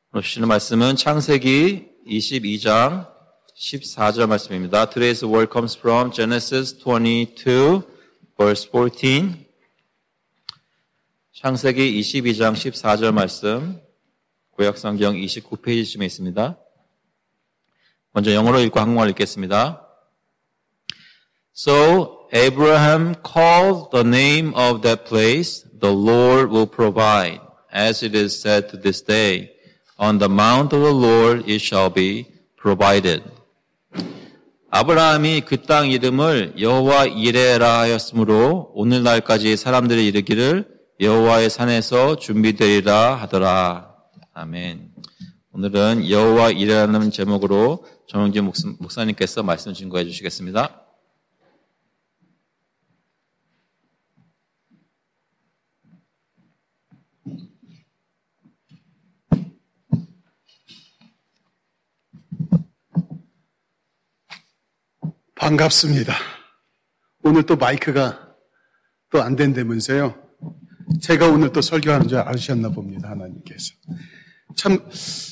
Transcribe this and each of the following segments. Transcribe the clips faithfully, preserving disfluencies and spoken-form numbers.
오늘 주시는 말씀은 창세기 이십이 장 십사 절 말씀입니다. Today's word comes from Genesis twenty-two, verse fourteen. 창세기 이십이 장 십사 절 말씀, 구약성경 이십구 페이지쯤에 있습니다. 먼저 영어로 읽고 한국말로 읽겠습니다. So Abraham called the name of that place, the Lord will provide, as it is said to this day. On the mount of the Lord it shall be provided. 아브라함이 그 땅 이름을 여호와 이레라 하였으므로 오늘날까지 사람들이 이르기를 여호와의 산에서 준비되리라 하더라. 아멘. 오늘은 여호와 이레라는 제목으로 정영진 목사님께서 말씀 증거해 주시겠습니다. 반갑습니다. 오늘 또 마이크가 또 안 된다면서요. 제가 오늘 또 설교하는 줄 아셨나 봅니다. 하나님께서. 참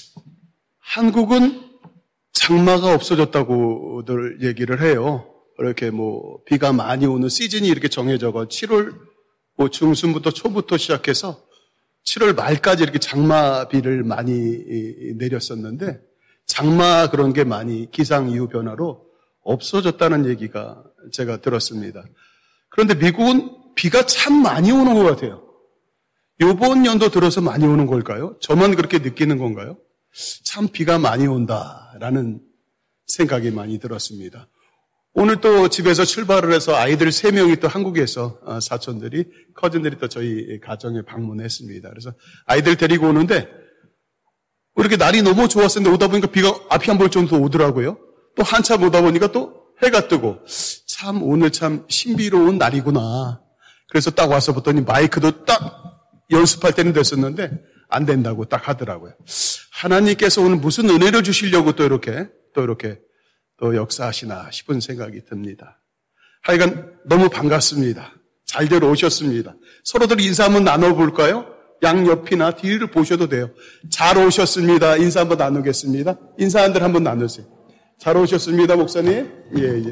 한국은 장마가 없어졌다고들 얘기를 해요. 이렇게 뭐 비가 많이 오는 시즌이 이렇게 정해져서 칠월 뭐 중순부터 초부터 시작해서 칠월 말까지 이렇게 장마비를 많이 내렸었는데 장마 그런 게 많이 기상이후 변화로 없어졌다는 얘기가 제가 들었습니다. 그런데 미국은 비가 참 많이 오는 것 같아요. 이번 연도 들어서 많이 오는 걸까요? 저만 그렇게 느끼는 건가요? 참 비가 많이 온다라는 생각이 많이 들었습니다. 오늘 또 집에서 출발을 해서 아이들 세 명이 또 한국에서 사촌들이, 커즌들이 또 저희 가정에 방문했습니다. 그래서 아이들 데리고 오는데 이렇게 날이 너무 좋았었는데 오다 보니까 비가 앞이 안 보일 정도로 오더라고요. 또 한참 오다 보니까 또 해가 뜨고 참 오늘 참 신비로운 날이구나. 그래서 딱 와서 봤더니 마이크도 딱 연습할 때는 됐었는데 안 된다고 딱 하더라고요. 하나님께서 오늘 무슨 은혜를 주시려고 또 이렇게 또 이렇게 또 역사하시나 싶은 생각이 듭니다. 하여간 너무 반갑습니다. 잘들 오셨습니다. 서로들 인사 한번 나눠볼까요? 양옆이나 뒤를 보셔도 돼요. 잘 오셨습니다. 인사 한번 나누겠습니다. 인사 한들 한번 나누세요. 잘 오셨습니다, 목사님. 예, 예.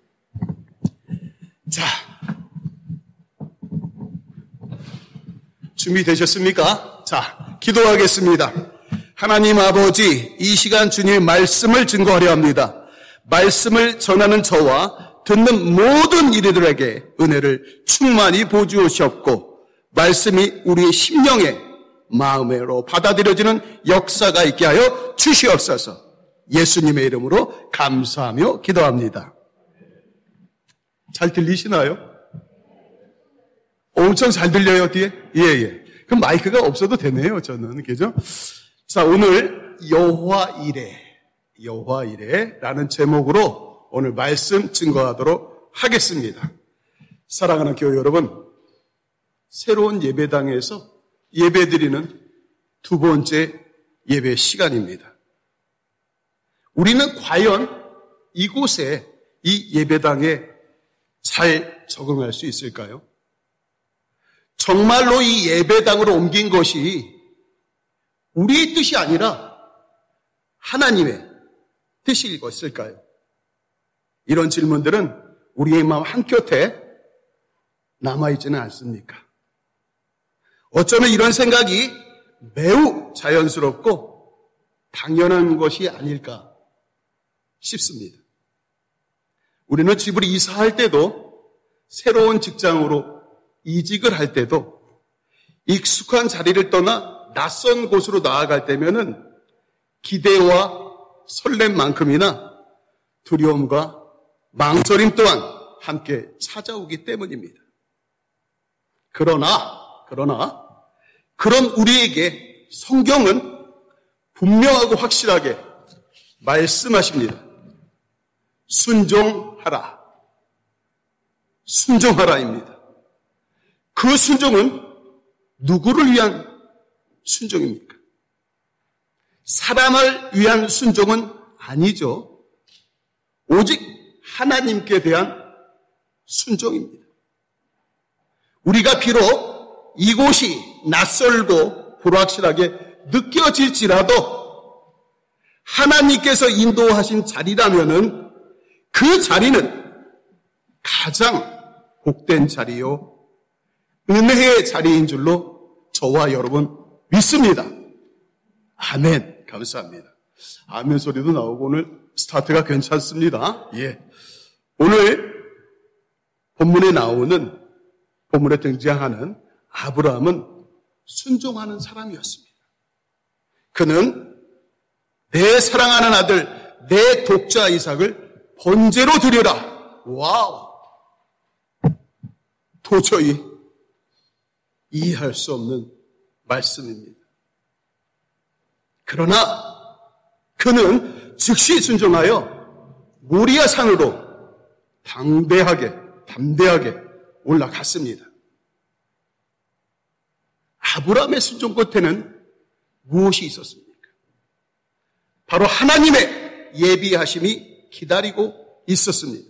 자, 준비되셨습니까? 자, 기도하겠습니다. 하나님 아버지, 이 시간 주님의 말씀을 증거하려 합니다. 말씀을 전하는 저와 듣는 모든 이들에게 은혜를 충만히 보주시옵고 말씀이 우리의 심령에 마음으로 받아들여지는 역사가 있게 하여 주시옵소서. 예수님의 이름으로 감사하며 기도합니다. 잘 들리시나요? 엄청 잘 들려요, 뒤에? 예, 예. 그럼 마이크가 없어도 되네요, 저는. 그죠? 자, 오늘 여호와 이레, 여호와 이레라는 제목으로 오늘 말씀 증거하도록 하겠습니다. 사랑하는 교회 여러분, 새로운 예배당에서 예배드리는 두 번째 예배 시간입니다. 우리는 과연 이곳에 이 예배당에 잘 적응할 수 있을까요? 정말로 이 예배당으로 옮긴 것이 우리의 뜻이 아니라 하나님의 뜻일 것일까요? 이런 질문들은 우리의 마음 한켠에 남아있지는 않습니까? 어쩌면 이런 생각이 매우 자연스럽고 당연한 것이 아닐까 싶습니다. 우리는 집을 이사할 때도 새로운 직장으로 이직을 할 때도 익숙한 자리를 떠나 낯선 곳으로 나아갈 때면은 기대와 설렘만큼이나 두려움과 망설임 또한 함께 찾아오기 때문입니다. 그러나 그러나 그런 우리에게 성경은 분명하고 확실하게 말씀하십니다. 순종하라. 순종하라입니다. 그 순종은 누구를 위한 순종입니까? 사람을 위한 순종은 아니죠. 오직 하나님께 대한 순종입니다. 우리가 비록 이곳이 낯설고 불확실하게 느껴질지라도 하나님께서 인도하신 자리라면은 그 자리는 가장 복된 자리요, 은혜의 자리인 줄로 저와 여러분 믿습니다. 아멘. 감사합니다. 아멘 소리도 나오고 오늘 스타트가 괜찮습니다. 예. 오늘 본문에 나오는, 본문에 등장하는 아브라함은 순종하는 사람이었습니다. 그는 내 사랑하는 아들, 내 독자 이삭을 번제로 드리라. 와우. 도저히 이해할 수 없는 말씀입니다. 그러나 그는 즉시 순종하여 모리아 산으로 당대하게, 담대하게 올라갔습니다. 아브라함의 순종 끝에는 무엇이 있었습니까? 바로 하나님의 예비하심이 기다리고 있었습니다.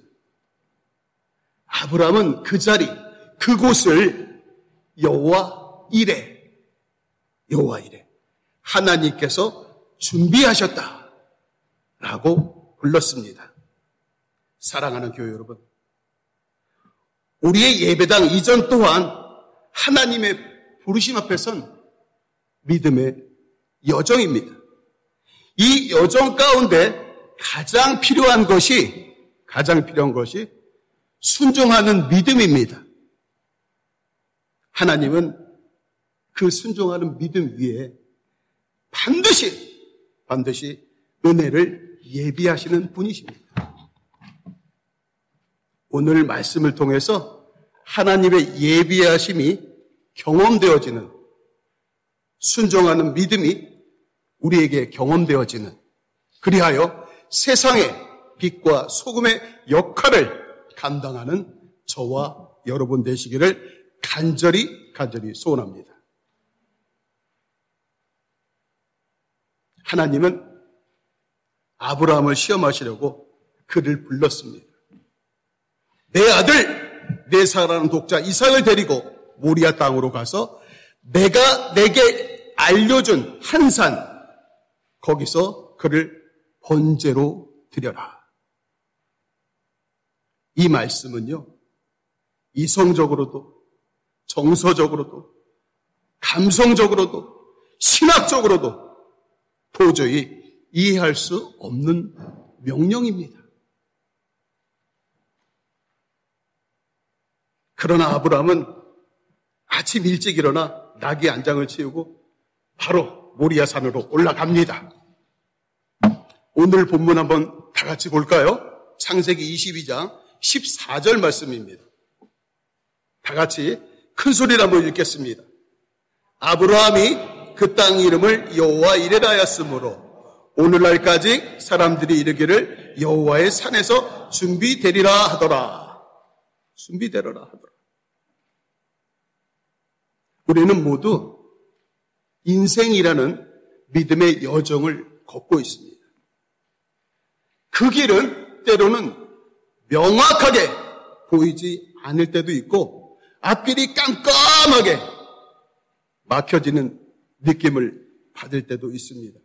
아브라함은 그 자리, 그곳을 여호와 이레, 여호와 이레, 하나님께서 준비하셨다라고 불렀습니다. 사랑하는 교회 여러분, 우리의 예배당 이전 또한 하나님의 부르심 앞에 선 믿음의 여정입니다. 이 여정 가운데 가장 필요한 것이, 가장 필요한 것이 순종하는 믿음입니다. 하나님은 그 순종하는 믿음 위에 반드시, 반드시 은혜를 예비하시는 분이십니다. 오늘 말씀을 통해서 하나님의 예비하심이 경험되어지는, 순종하는 믿음이 우리에게 경험되어지는, 그리하여 세상의 빛과 소금의 역할을 감당하는 저와 여러분 되시기를 간절히 간절히 소원합니다. 하나님은 아브라함을 시험하시려고 그를 불렀습니다. 내 아들, 내 사랑하는 독자 이삭을 데리고 모리아 땅으로 가서 내가 내게 알려준 한 산, 거기서 그를 번제로 드려라. 이 말씀은요, 이성적으로도 정서적으로도 감성적으로도 신학적으로도 도저히 이해할 수 없는 명령입니다. 그러나 아브라함은 아침 일찍 일어나 나귀 안장을 치우고 바로 모리아 산으로 올라갑니다. 오늘 본문 한번 다 같이 볼까요? 창세기 이십이 장 십사 절 말씀입니다. 다 같이 큰 소리로 한번 읽겠습니다. 아브라함이 그 땅 이름을 여호와 이레라 하였으므로 오늘날까지 사람들이 이르기를 여호와의 산에서 준비되리라 하더라. 준비되리라 하더라. 우리는 모두 인생이라는 믿음의 여정을 걷고 있습니다. 그 길은 때로는 명확하게 보이지 않을 때도 있고 앞길이 깜깜하게 막혀지는 느낌을 받을 때도 있습니다.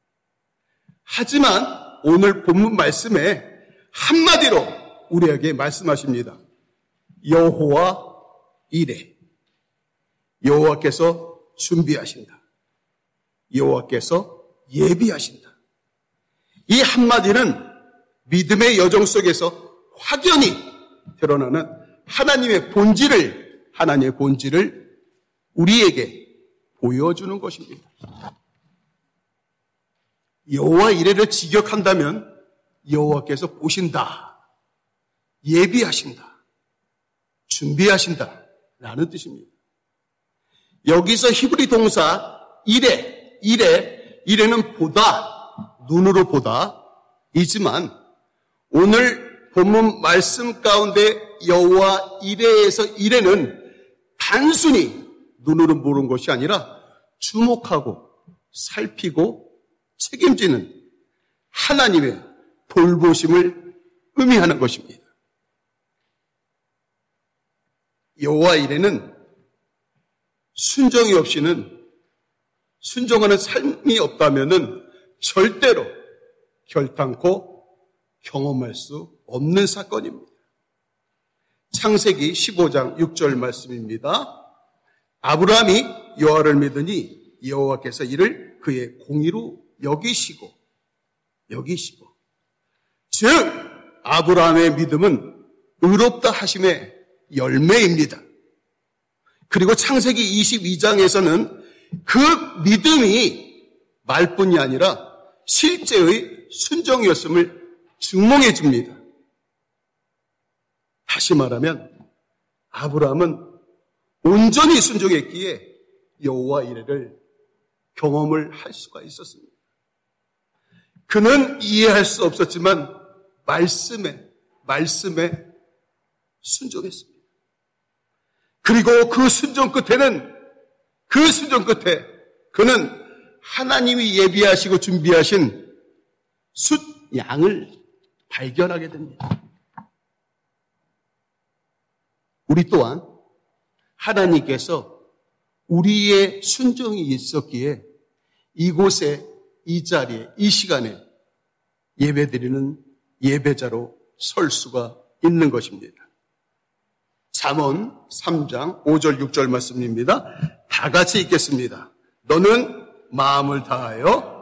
하지만 오늘 본문 말씀에 한마디로 우리에게 말씀하십니다. 여호와 이레. 여호와께서 준비하신다. 여호와께서 예비하신다. 이 한마디는 믿음의 여정 속에서 확연히 드러나는 하나님의 본질을, 하나님의 본질을 우리에게 보여주는 것입니다. 여호와 이레를 직역한다면 여호와께서 보신다, 예비하신다, 준비하신다 라는 뜻입니다. 여기서 히브리 동사 이레, 이레, 이레는 보다, 눈으로 보다 이지만 오늘 본문 말씀 가운데 여호와 이레에서 이레는 단순히 눈으로 보는 것이 아니라 주목하고 살피고 책임지는 하나님의 돌보심을 의미하는 것입니다. 여호와 이레는 순종이 없이는 순종하는 삶이 없다면은 절대로 결단코 경험할 수 없는 사건입니다. 창세기 십오 장 육 절 말씀입니다. 아브라함이 여호와를 믿으니 여호와께서 이를 그의 공의로 여기시고 여기시고 즉 아브라함의 믿음은 의롭다 하심의 열매입니다. 그리고 창세기 이십이 장에서는 그 믿음이 말뿐이 아니라 실제의 순종이었음을 증명해 줍니다. 다시 말하면 아브라함은 온전히 순종했기에 여호와 이레를 경험을 할 수가 있었습니다. 그는 이해할 수 없었지만 말씀에 말씀에 순종했습니다. 그리고 그 순종 끝에는 그 순종 끝에 그는 하나님이 예비하시고 준비하신 숫 양을 발견하게 됩니다. 우리 또한 하나님께서 우리의 순종이 있었기에 이곳에 이 자리에 이 시간에 예배드리는 예배자로 설 수가 있는 것입니다. 잠언 삼 장 오 절 육 절 말씀입니다. 다 같이 읽겠습니다. 너는 마음을 다하여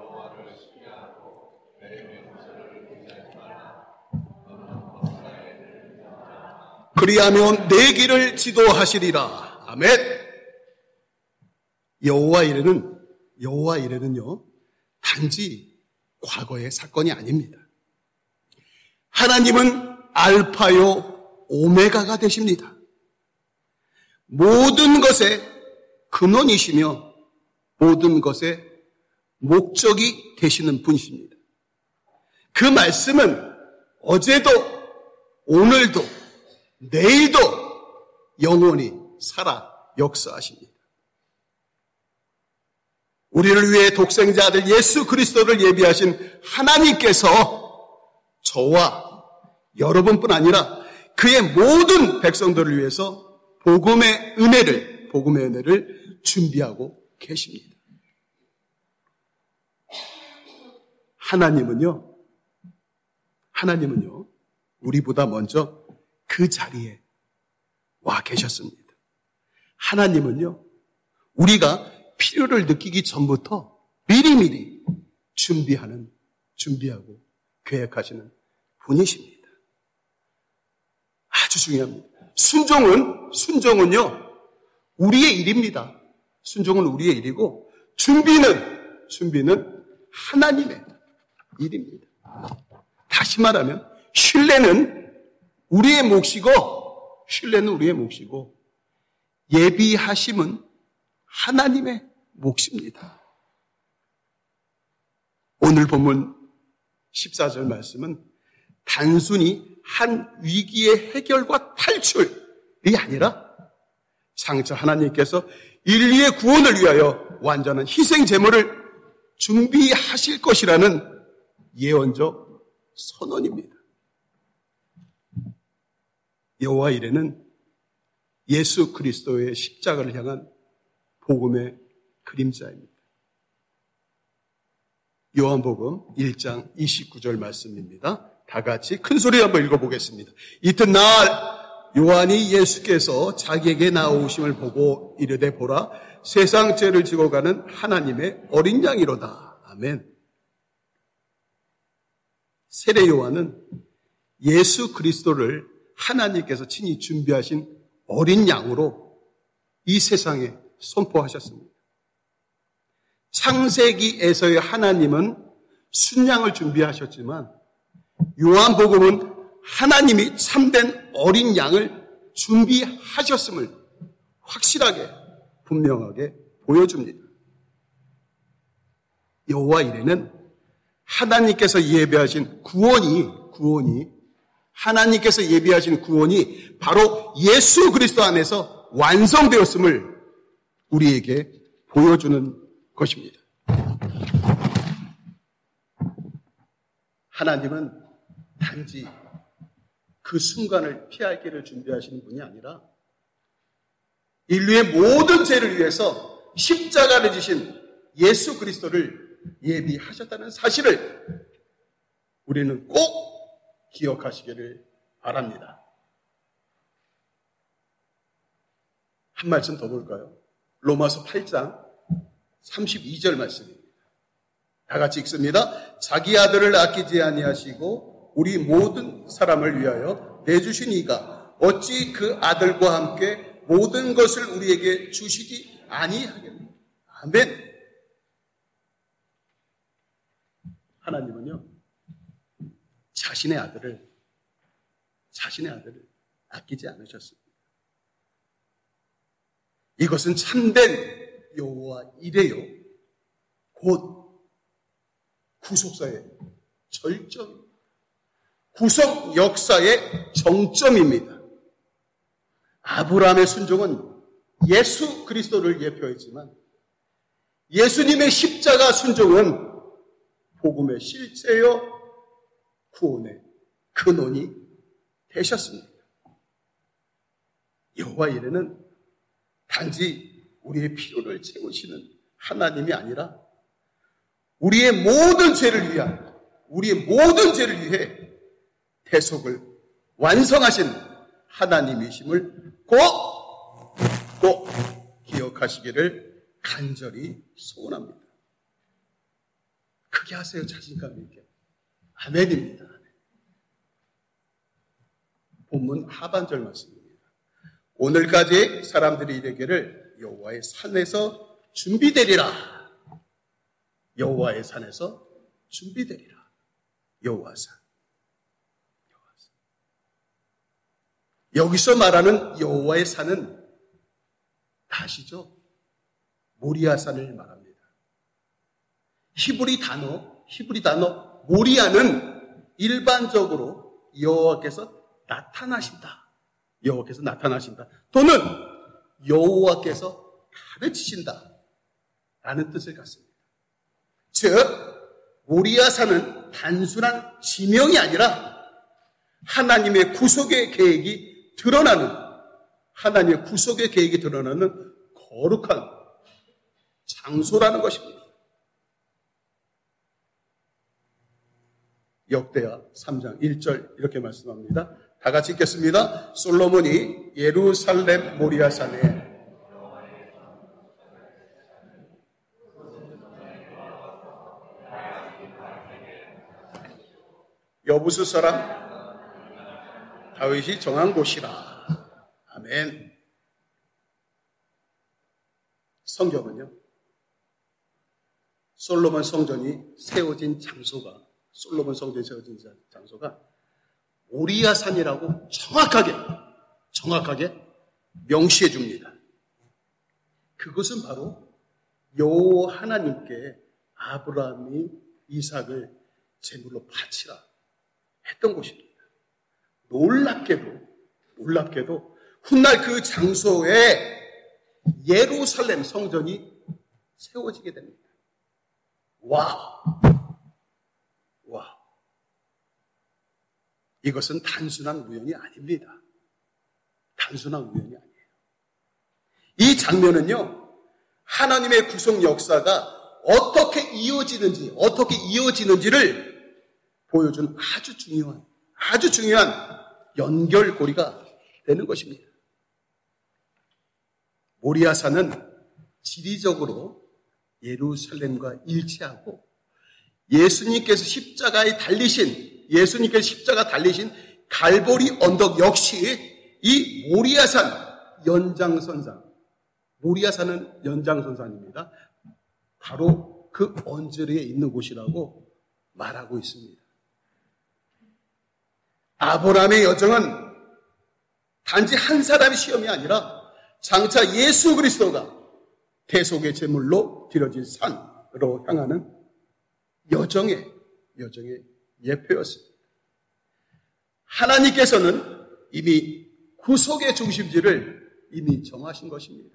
그리하면 내 길을 지도하시리라. 아멘. 여호와 이레는 여호와 이레는요 단지 과거의 사건이 아닙니다. 하나님은 알파요 오메가가 되십니다. 모든 것의 근원이시며 모든 것의 목적이 되시는 분이십니다. 그 말씀은 어제도 오늘도 내일도 영원히 살아 역사하십니다. 우리를 위해 독생자 아들 예수 그리스도를 예비하신 하나님께서 저와 여러분뿐 아니라 그의 모든 백성들을 위해서 복음의 은혜를 복음의 은혜를 준비하고 계십니다. 하나님은요 하나님은요 우리보다 먼저 그 자리에 와 계셨습니다. 하나님은요 우리가 필요를 느끼기 전부터 미리미리 준비하는 준비하고 계획하시는 분이십니다. 아주 중요합니다. 순종은 순종은요 우리의 일입니다. 순종은 우리의 일이고 준비는 준비는 하나님의 일입니다. 다시 말하면 신뢰는 우리의 몫이고 신뢰는 우리의 몫이고 예비하심은 하나님의 몫입니다. 오늘 본문 십사 절 말씀은 단순히 한 위기의 해결과 탈출이 아니라 장차 하나님께서 인류의 구원을 위하여 완전한 희생 제물을 준비하실 것이라는 예언적 선언입니다. 여호와 이레는 예수 그리스도의 십자가를 향한 복음의 그림자입니다. 요한복음 일 장 이십구 절 말씀입니다. 다 같이 큰 소리로 한번 읽어보겠습니다. 이튿날 요한이 예수께서 자기에게 나오심을 보고 이르되 보라 세상 죄를 지고 가는 하나님의 어린 양이로다. 아멘. 세례 요한은 예수 그리스도를 하나님께서 친히 준비하신 어린 양으로 이 세상에 선포하셨습니다. 창세기에서의 하나님은 순양을 준비하셨지만 요한복음은 하나님이 참된 어린 양을 준비하셨음을 확실하게 분명하게 보여줍니다. 여호와 이레는 하나님께서 예배하신 구원이 구원이 하나님께서 예비하신 구원이 바로 예수 그리스도 안에서 완성되었음을 우리에게 보여주는 것입니다. 하나님은 단지 그 순간을 피할 길을 준비하시는 분이 아니라 인류의 모든 죄를 위해서 십자가를 지신 예수 그리스도를 예비하셨다는 사실을 우리는 꼭 기억하시기를 바랍니다. 한 말씀 더 볼까요? 로마서 팔 장 삼십이 절 말씀입니다. 다 같이 읽습니다. 자기 아들을 아끼지 아니하시고 우리 모든 사람을 위하여 내주신 이가 어찌 그 아들과 함께 모든 것을 우리에게 주시지 아니하겠느냐. 아멘. 하나님은요, 자신의 아들을, 자신의 아들을 아끼지 않으셨습니다. 이것은 참된 여호와 이레요, 곧 구속사의 절정, 구속 역사의 정점입니다. 아브라함의 순종은 예수 그리스도를 예표했지만 예수님의 십자가 순종은 복음의 실체요 구원의 근원이 되셨습니다. 여호와 이레는 단지 우리의 필요를 채우시는 하나님이 아니라 우리의 모든 죄를 위한, 우리의 모든 죄를 위해 대속을 완성하신 하나님이심을 꼭, 꼭 기억하시기를 간절히 소원합니다. 크게 하세요, 자신감 있게. 아멘입니다. 본문 하반절 말씀입니다. 오늘까지 사람들이 이르기를 여호와의 산에서 준비되리라. 여호와의 산에서 준비되리라. 여호와 산. 여호와 산. 여기서 말하는 여호와의 산은 다시죠. 모리아 산을 말합니다. 히브리 단어, 히브리 단어 모리아는 일반적으로 여호와께서 나타나신다. 여호와께서 나타나신다. 또는 여호와께서 가르치신다. 라는 뜻을 갖습니다. 즉, 모리아산은 단순한 지명이 아니라 하나님의 구속의 계획이 드러나는, 하나님의 구속의 계획이 드러나는 거룩한 장소라는 것입니다. 역대하 삼 장 일 절 이렇게 말씀합니다. 다 같이 읽겠습니다. 솔로몬이 예루살렘 모리아산에 여부수 사람 다윗이 정한 곳이라. 아멘. 성경은요, 솔로몬 성전이 세워진 장소가, 솔로몬 성전이 세워진 장소가 모리아산이라고 정확하게, 정확하게 명시해 줍니다. 그것은 바로 여호와 하나님께 아브라함이 이삭을 제물로 바치라 했던 곳입니다. 놀랍게도, 놀랍게도 훗날 그 장소에 예루살렘 성전이 세워지게 됩니다. 와, 와. 이것은 단순한 우연이 아닙니다. 단순한 우연이 아니에요. 이 장면은요, 하나님의 구속 역사가 어떻게 이어지는지, 어떻게 이어지는지를 보여준 아주 중요한, 아주 중요한 연결고리가 되는 것입니다. 모리아산은 지리적으로 예루살렘과 일치하고 예수님께서 십자가에 달리신, 예수님께서 십자가 달리신 갈보리 언덕 역시 이 모리아산 연장선상, 모리아산은 연장선상입니다. 바로 그 언저리에 있는 곳이라고 말하고 있습니다. 아브라함의 여정은 단지 한 사람의 시험이 아니라 장차 예수 그리스도가 대속의 제물로 드려진 산으로 향하는 여정의, 여정의 예표였습니다. 하나님께서는 이미 구속의 중심지를 이미 정하신 것입니다.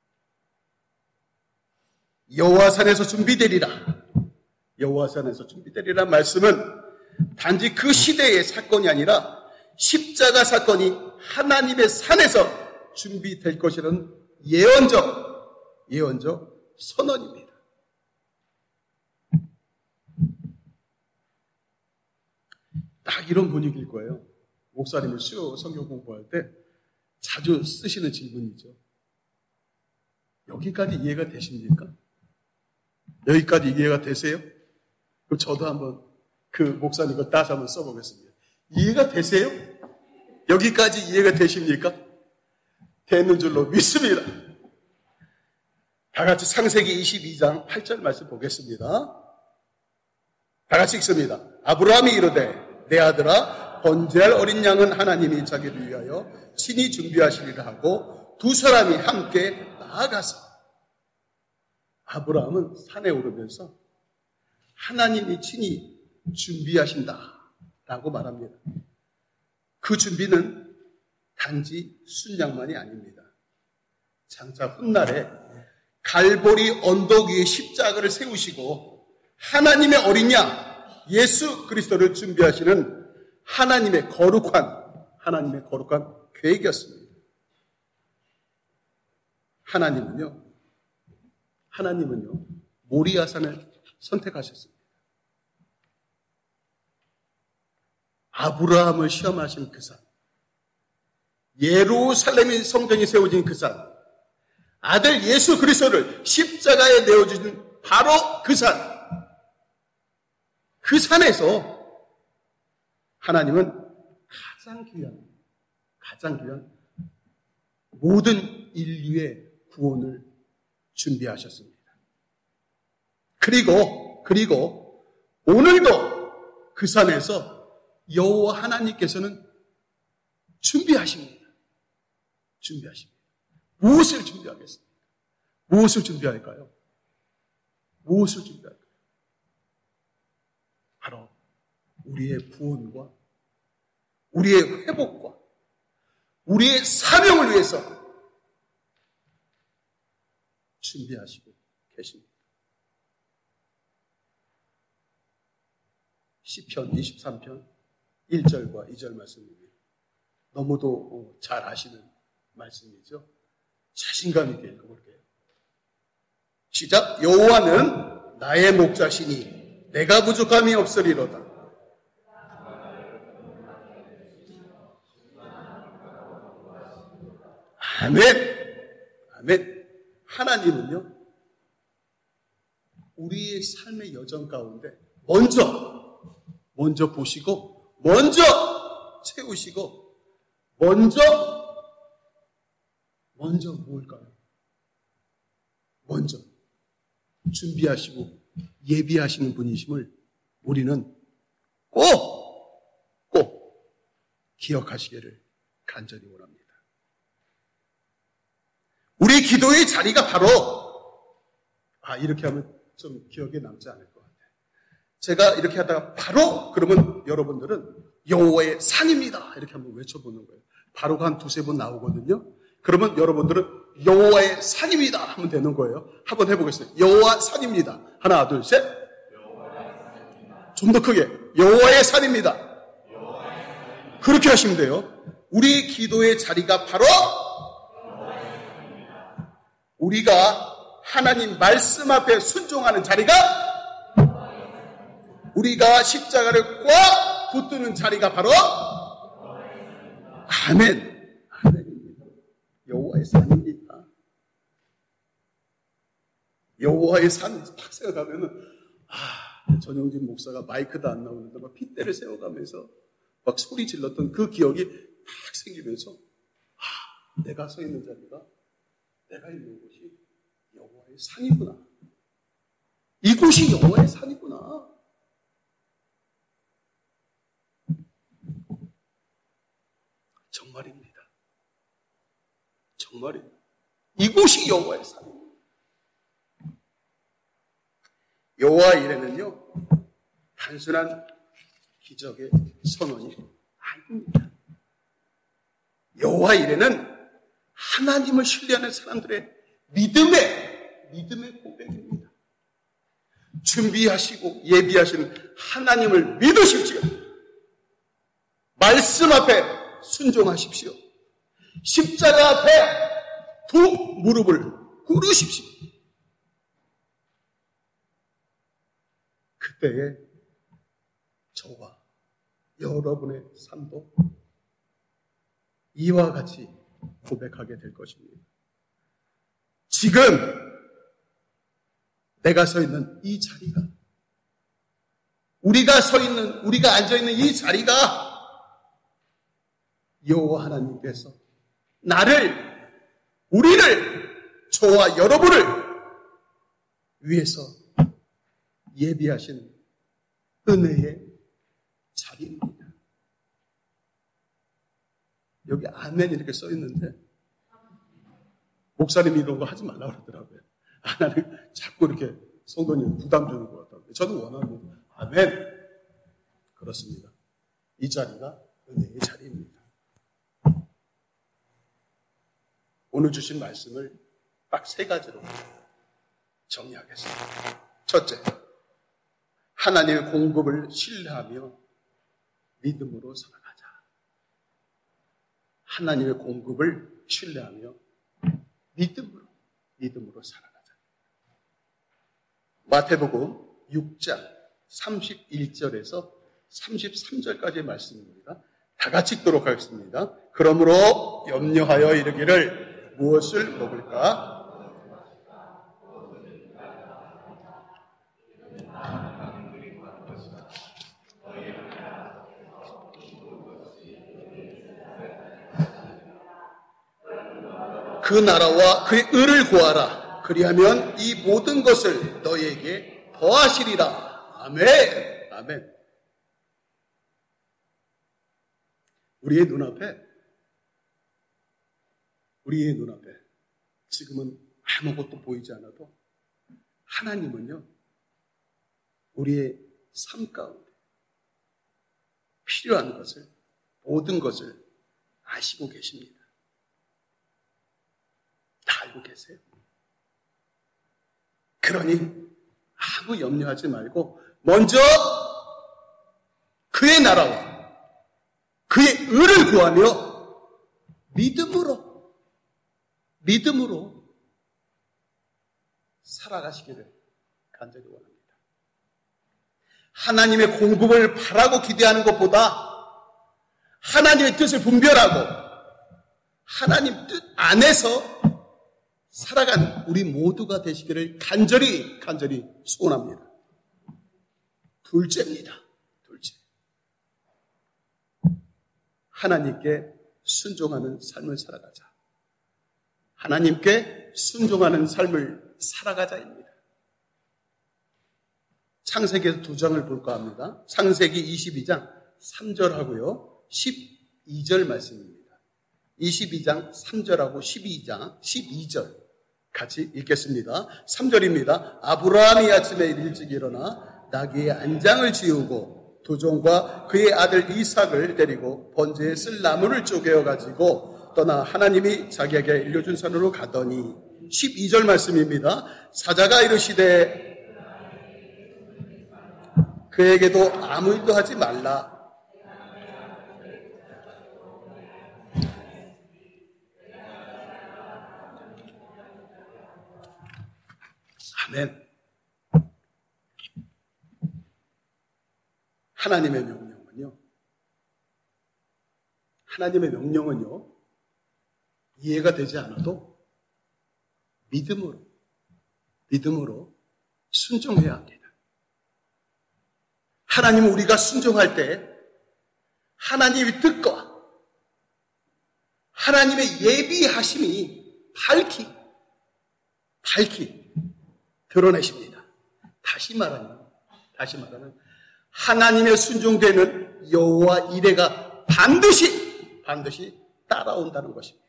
여호와산에서 준비되리라. 여호와산에서 준비되리라 말씀은 단지 그 시대의 사건이 아니라 십자가 사건이 하나님의 산에서 준비될 것이라는 예언적, 예언적 선언입니다. 딱 이런 분위기일 거예요. 목사님이 수요 성경 공부할 때 자주 쓰시는 질문이죠. 여기까지 이해가 되십니까? 여기까지 이해가 되세요? 그럼 저도 한번 그 목사님 거 따서 한번 써보겠습니다. 이해가 되세요? 여기까지 이해가 되십니까? 되는 줄로 믿습니다. 다 같이 창세기 이십이 장 팔 절 말씀 보겠습니다. 다 같이 읽습니다. 아브라함이 이르되 내 아들아 번제할 어린 양은 하나님이 자기를 위하여 친히 준비하시리라 하고 두 사람이 함께 나아가서 아브라함은 산에 오르면서 하나님이 친히 준비하신다라고 말합니다. 그 준비는 단지 순양만이 아닙니다. 장차 훗날에 갈보리 언덕 위에 십자가를 세우시고 하나님의 어린 양 예수 그리스도를 준비하시는 하나님의 거룩한 하나님의 거룩한 계획이었습니다. 하나님은요, 하나님은요 모리아산을 선택하셨습니다. 아브라함을 시험하신 그 산, 예루살렘의 성전이 세워진 그 산, 아들 예수 그리스도를 십자가에 내어주신 바로 그 산, 그 산에서 하나님은 가장 귀한, 가장 귀한 모든 인류의 구원을 준비하셨습니다. 그리고, 그리고 오늘도 그 산에서 여호와 하나님께서는 준비하십니다. 준비하십니다. 무엇을 준비하겠습니까? 무엇을 준비할까요? 무엇을 준비할까요? 바로 우리의 구원과 우리의 회복과 우리의 사명을 위해서 준비하시고 계십니다. 시편 이십삼 편 일 절과 이 절 말씀입니다. 너무도 잘 아시는 말씀이죠. 자신감 있게 읽어볼게요. 시작. 여호와는 나의 목자시니 내가 부족함이 없으리로다. 아멘. 아멘. 하나님은요, 우리의 삶의 여정 가운데 먼저, 먼저 보시고, 먼저 채우시고, 먼저, 먼저 뭘까요? 먼저 준비하시고 예비하시는 분이심을 우리는 꼭, 꼭 기억하시기를 간절히 원합니다. 우리 기도의 자리가 바로, 아, 이렇게 하면 좀 기억에 남지 않을 것 같아요. 제가 이렇게 하다가 바로, 그러면 여러분들은 여호와의 산입니다. 이렇게 한번 외쳐보는 거예요. 바로가 한 두세 번 나오거든요. 그러면 여러분들은 여호와의 산입니다 하면 되는 거예요. 한번 해보겠습니다. 여호와 산입니다. 하나, 둘, 셋. 좀 더 크게. 여호와의 산입니다. 그렇게 하시면 돼요. 우리 기도의 자리가 바로 우리가 하나님 말씀 앞에 순종하는 자리가, 우리가 십자가를 꽉 붙드는 자리가 바로 아멘. 아멘입니다. 여호와의 산입니다. 여호와의 산 딱 생각하면은, 아, 전영진 목사가 마이크도 안 나오는데 막 핏대를 세워가면서 막 소리 질렀던 그 기억이 딱 생기면서, 아, 내가 서 있는 자리가, 내가 있는 곳이 여호와의 산이구나. 이곳이 여호와의 산이구나. 정말입니다. 정말입니다. 이곳이 여호와의 산입니다. 여호와 이레는요, 단순한 기적의 선언이 아닙니다. 여호와 이레는 하나님을 신뢰하는 사람들의 믿음의, 믿음의 고백입니다. 준비하시고 예비하시는 하나님을 믿으십시오. 말씀 앞에 순종하십시오. 십자가 앞에 두 무릎을 꿇으십시오. 그때에 저와 여러분의 삶도 이와 같이 고백하게 될 것입니다. 지금 내가 서 있는 이 자리가, 우리가 서 있는, 우리가 앉아 있는 이 자리가 여호와 하나님께서 나를, 우리를, 저와 여러분을 위해서 예비하신 은혜의 자리입니다. 여기 아멘 이렇게 써 있는데 목사님이 이런 거 하지 말라고 그러더라고요. 아, 나는 자꾸 이렇게 성도님 부담 주는 것 같다고. 저는 원하는 아멘. 그렇습니다. 이 자리가 은혜의 자리입니다. 오늘 주신 말씀을 딱 세 가지로 정리하겠습니다. 첫째, 하나님의 공급을 신뢰하며 믿음으로 살아가자. 하나님의 공급을 신뢰하며 믿음으로, 믿음으로 살아가자. 마태복음 육 장 삼십일 절에서 삼십삼 절까지의 말씀입니다. 다 같이 읽도록 하겠습니다. 그러므로 염려하여 이르기를 무엇을 먹을까? 그 나라와 그의 의를 구하라. 그리하면 이 모든 것을 너희에게 더하시리라. 아멘. 아멘. 우리의 눈앞에, 우리의 눈앞에 지금은 아무것도 보이지 않아도 하나님은요, 우리의 삶 가운데 필요한 것을, 모든 것을 아시고 계십니다. 다 알고 계세요. 그러니 아무 염려하지 말고 먼저 그의 나라와 그의 의를 구하며 믿음으로 믿음으로 살아가시기를 간절히 원합니다. 하나님의 공급을 바라고 기대하는 것보다 하나님의 뜻을 분별하고 하나님 뜻 안에서 살아간 우리 모두가 되시기를 간절히 간절히 소원합니다. 둘째입니다. 둘째. 하나님께 순종하는 삶을 살아가자. 하나님께 순종하는 삶을 살아가자입니다. 창세기에서 두 장을 볼까 합니다. 창세기 이십이 장 삼 절하고요. 십이 절 말씀입니다. 이십이 장 삼 절하고 십이 장 십이 절 같이 읽겠습니다. 삼 절입니다. 아브라함이 아침에 일찍 일어나 나귀의 안장을 지우고 두 종과 그의 아들 이삭을 데리고 번제에 쓸 나무를 쪼개어 가지고 떠나 하나님이 자기에게 일려준 산으로 가더니 십이 절 말씀입니다. 사자가 이르시되 그에게도 아무 일도 하지 말라. 아멘. 하나님의 명령은요, 하나님의 명령은요, 이해가 되지 않아도 믿음으로, 믿음으로 순종해야 합니다. 하나님은 우리가 순종할 때 하나님의 뜻과 하나님의 예비하심이 밝히, 밝히 드러내십니다. 다시 말하면, 다시 말하면, 하나님의 순종되는 여호와 이레가 반드시, 반드시 따라온다는 것입니다.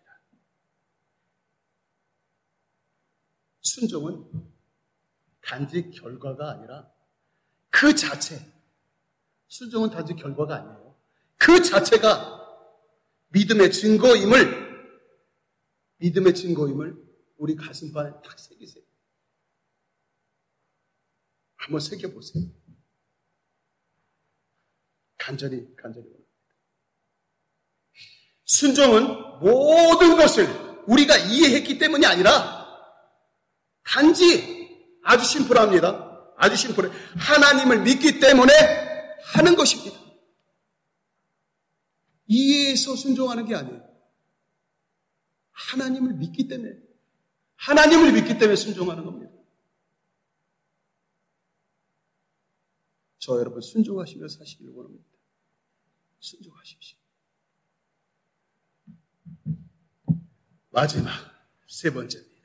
순종은 단지 결과가 아니라 그 자체, 순종은 단지 결과가 아니에요. 그 자체가 믿음의 증거임을, 믿음의 증거임을 우리 가슴판에 딱 새기세요. 한번 새겨보세요. 간절히, 간절히 원합니다. 순종은 모든 것을 우리가 이해했기 때문이 아니라 단지 아주 심플합니다. 아주 심플해. 하나님을 믿기 때문에 하는 것입니다. 이해해서 순종하는 게 아니에요. 하나님을 믿기 때문에, 하나님을 믿기 때문에 순종하는 겁니다. 저 여러분 순종하시며 사시길 원합니다. 순종하십시오. 마지막 세 번째입니다.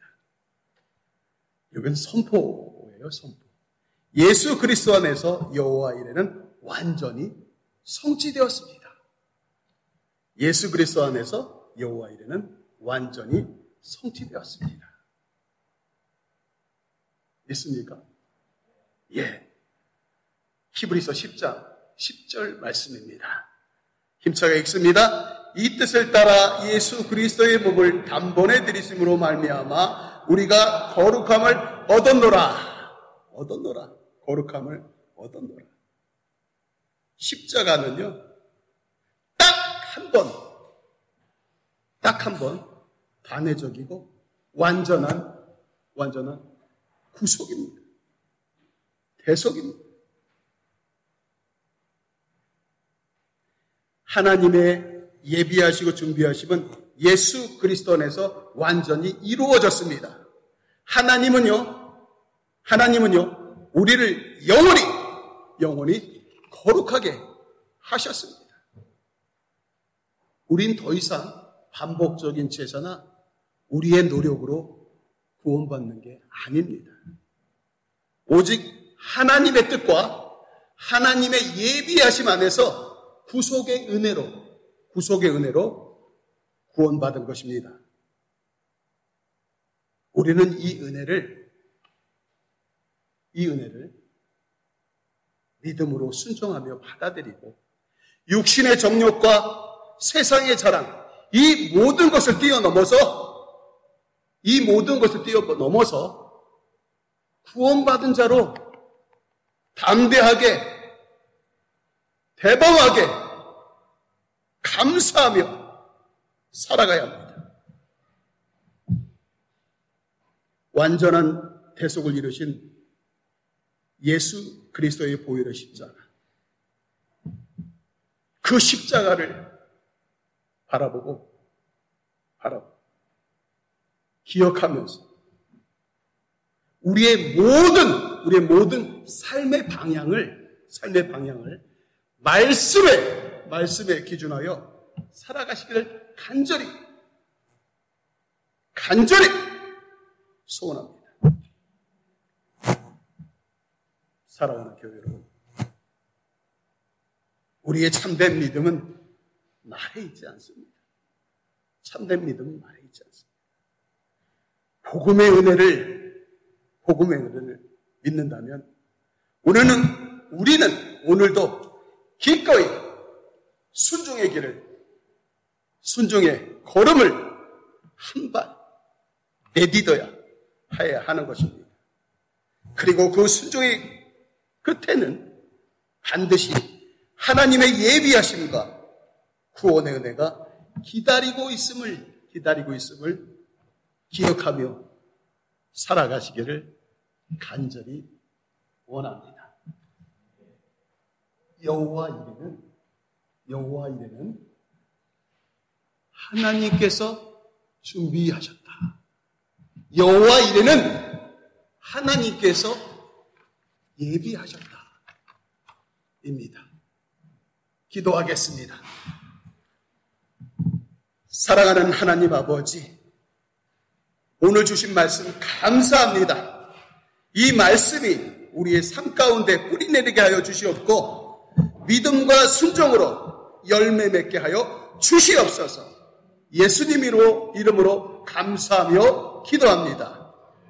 이건 선포예요, 선포. 예수 그리스도 안에서 여호와 이레는 완전히 성취되었습니다. 예수 그리스도 안에서 여호와 이레는 완전히 성취되었습니다. 믿습니까? 예. 히브리서 십 장 십 절 말씀입니다. 힘차게 읽습니다. 이 뜻을 따라 예수 그리스도의 몸을 단번에 드리심으로 말미암아 우리가 거룩함을 얻었노라. 얻었노라. 거룩함을 얻었노라. 십자가는요, 딱 한 번, 딱 한 번 단회적이고 완전한, 완전한 구속입니다. 대속입니다. 하나님의 예비하시고 준비하심은 예수 그리스도 안에서 완전히 이루어졌습니다. 하나님은요, 하나님은요, 우리를 영원히, 영원히 거룩하게 하셨습니다. 우린 더 이상 반복적인 제사나 우리의 노력으로 구원받는 게 아닙니다. 오직 하나님의 뜻과 하나님의 예비하심 안에서 구속의 은혜로, 구속의 은혜로 구원받은 것입니다. 우리는 이 은혜를, 이 은혜를 믿음으로 순종하며 받아들이고 육신의 정욕과 세상의 자랑, 이 모든 것을 뛰어넘어서, 이 모든 것을 뛰어넘어서 구원받은 자로 담대하게, 대범하게, 감사하며 살아가야 합니다. 완전한 대속을 이루신 예수 그리스도의 보혈의 십자가, 그 십자가를 바라보고, 바라보고, 기억하면서 우리의 모든, 우리의 모든 삶의 방향을, 삶의 방향을 말씀에, 말씀에 기준하여 살아가시기를 간절히, 간절히 소원합니다. 사랑하는 교회 여러분, 우리의 참된 믿음은 말에 있지 않습니다. 참된 믿음은 말에 있지 않습니다. 복음의 은혜를, 복음의 은혜를 믿는다면 우리는, 우리는 오늘도 기꺼이 순종의 길을, 순종의 걸음을 한 발 내딛어야 해야 하는 것입니다. 그리고 그 순종의 끝에는 반드시 하나님의 예비하심과 구원의 은혜가 기다리고 있음을, 기다리고 있음을 기억하며 살아가시기를 간절히 원합니다. 여호와 이레는, 여호와 이레는 하나님께서 준비하셨다. 여호와 이레는 하나님께서 예비하셨다. 입니다. 기도하겠습니다. 사랑하는 하나님 아버지, 오늘 주신 말씀 감사합니다. 이 말씀이 우리의 삶 가운데 뿌리내리게 하여 주시옵고 믿음과 순종으로 열매 맺게 하여 주시옵소서. 예수님 이름으로 감사하며 기도합니다.